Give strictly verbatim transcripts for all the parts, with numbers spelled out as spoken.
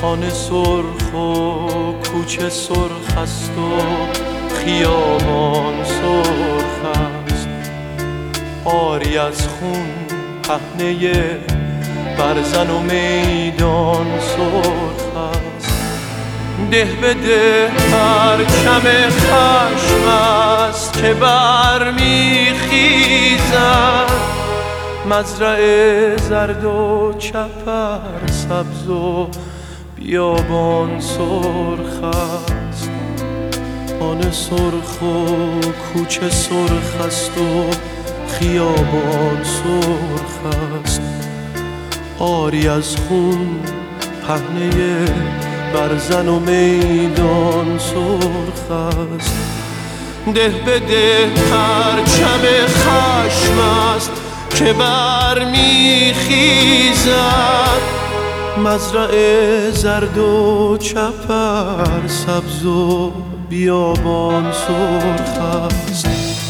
خانه سرخ و کوچه سرخ است و خیابان سرخ است، آری از خون پهنه برزن و میدان سرخ است. ده به ده پرچم خشم است که برمیخیزد، مزرعه زرد و چپر سبز و بیابان سرخ است. خانه سرخ و کوچه سرخ است و خیابان سرخ است، آری از خون پهنه برزن و میدان سرخ است. ده به ده پرچم خشم است که برمیخیزد، مزرعه زرد و چپر سبز و بیابان سرخ است.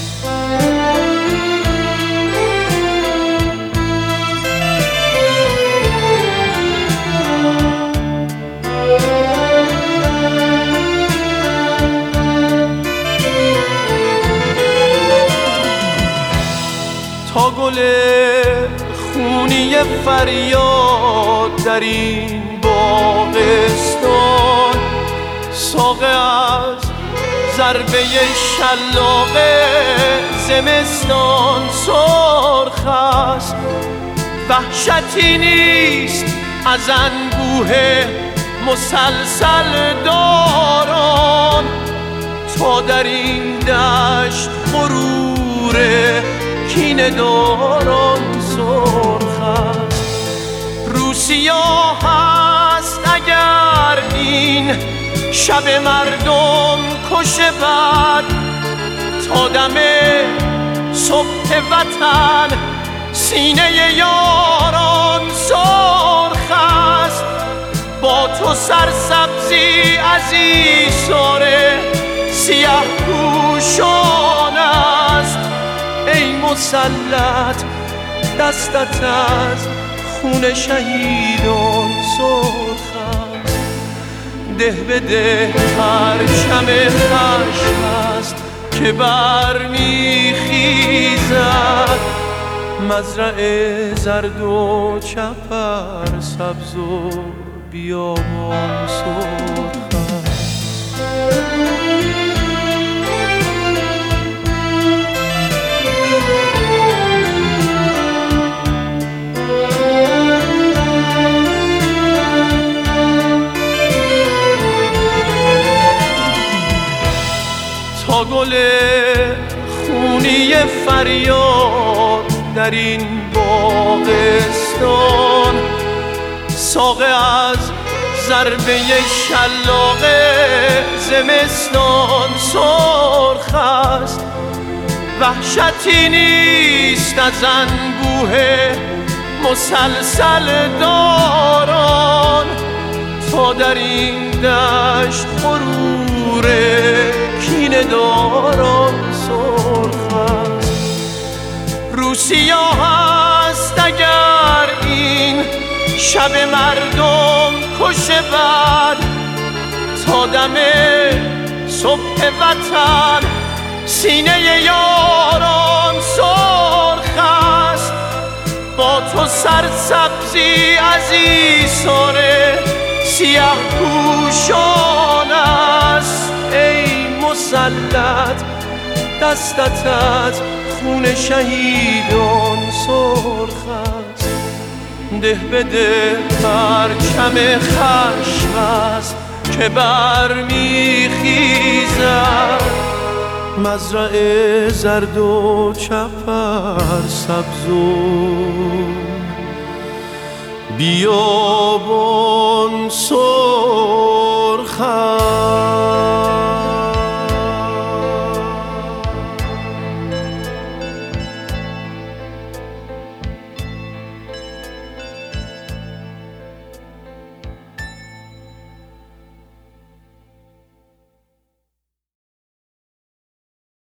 تا گل خونی فریاد در این باغستان، ساقه از ضربه شلاق زمستان سرخ است. وحشتی نیست از انبوه مسلسل داران، تا در این دشت غروره کینه داران سرخ است. روسیا هست اگر این شب مردم کشه بد، تا دم صبح وطن سینه یاران سرخ است. با تو سرسبزی از ایثاره سیاه پوشان است، ای مسلط دستت از خون شهیدان سرخ است. ده به ده پرچم خشم است که برمیخیزد، مزرعه زرد و چپر سبز و بیابان سرخ است. تا گل خونی فریاد در این باغستان، ساقه از ضربه شلاق زمستان سرخ است. وحشتی نیست از انبوه مسلسل داران، تا در این دشت غروره کینه داران سرخ است. روسیا هست اگر این شب مردم کشه بد، تا دم صبح وطن سینه یاران سرخ است. با تو سرسبزی از ایثاره سیاه پوشان است، ای مسلط دستت از خون شهیدان سرخ است. ده به ده پرچم خشم است که برمیخیزد، مزرعه زرد و چپر سبز و بیابان سرخ است.